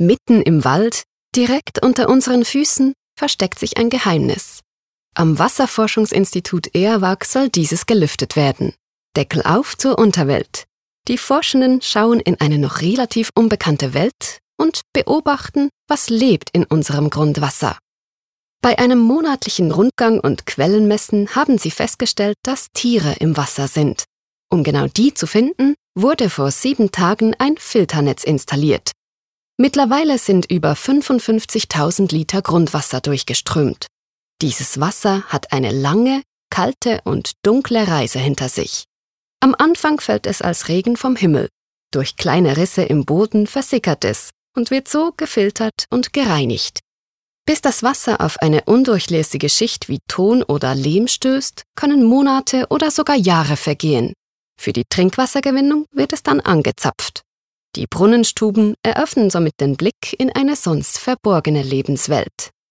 Mitten im Wald, direkt unter unseren Füßen, versteckt sich ein Geheimnis. Am Wasserforschungsinstitut EAWAG soll dieses gelüftet werden. Deckel auf zur Unterwelt. Die Forschenden schauen in eine noch relativ unbekannte Welt und beobachten, was lebt in unserem Grundwasser. Bei einem monatlichen Rundgang und Quellenmessen haben sie festgestellt, dass Tiere im Wasser sind. Um genau die zu finden, wurde vor 7 Tagen ein Filternetz installiert. Mittlerweile sind über 55.000 Liter Grundwasser durchgeströmt. Dieses Wasser hat eine lange, kalte und dunkle Reise hinter sich. Am Anfang fällt es als Regen vom Himmel. Durch kleine Risse im Boden versickert es und wird so gefiltert und gereinigt. Bis das Wasser auf eine undurchlässige Schicht wie Ton oder Lehm stößt, können Monate oder sogar Jahre vergehen. Für die Trinkwassergewinnung wird es dann angezapft. Die Brunnenstuben eröffnen somit den Blick in eine sonst verborgene Lebenswelt.